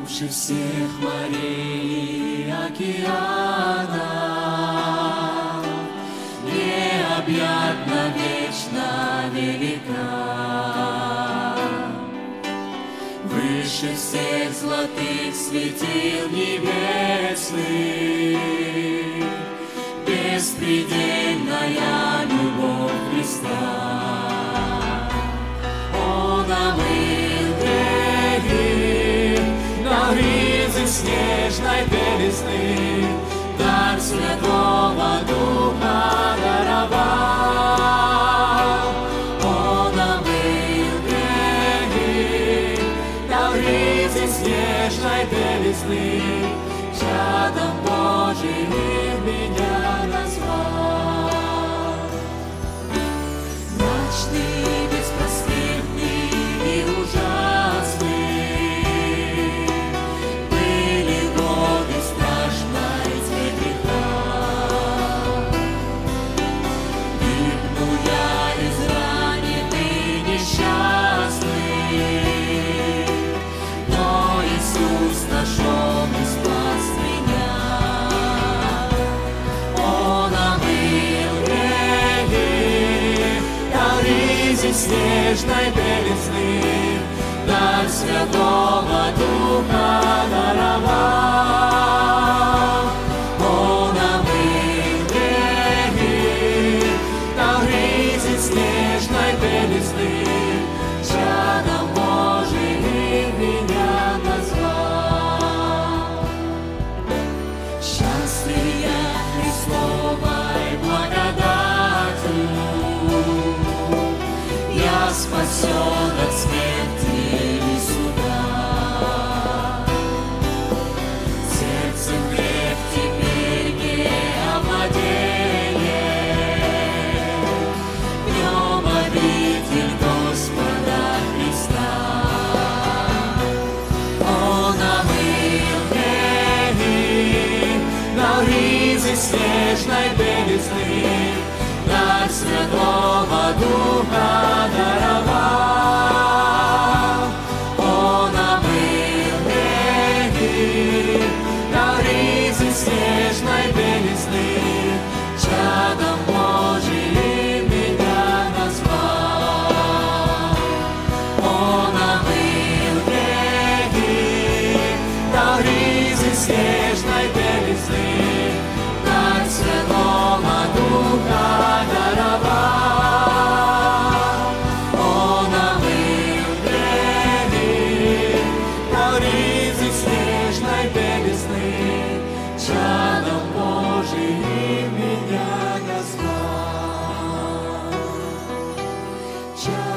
Выше всех морей и океана, необъятно, вечно велика. Выше всех золотых светил небесных, беспредельная любовь Христа. Он омыл грехи на грязи снежной белизны, дар Святого Духа даровал. Он омыл грехи на грязи снежной белизны, чадом Божиим меня назвал. Мрачный, беспросветный и ужасный были годы страшной тьмы греха. Гибну я израненный, несчастный, но Иисус нашел и спас меня. Он омыл грехи на ризе снежной белизны, дар Святого Духа даровал. Он омыл грехи на ризе снежной белизны, чадом Божиим меня назвал. Счастлив я Христовой благодатью, я спасен от смерти и суда. Сердцем грех теперь не овладеет, в нем обитель Господа Христа. Он омыл грехи на ризе снежной белизны, дар Святого Духа даровал. Он омыл грехи на ризе снежной белизны, чадом Божиим меня назвал. Он омыл грехи на ризе снежной белизны, дар Святого Духа даровал. Он омыл грехи на ризе снежной белизны, чадом Божиим меня назвал.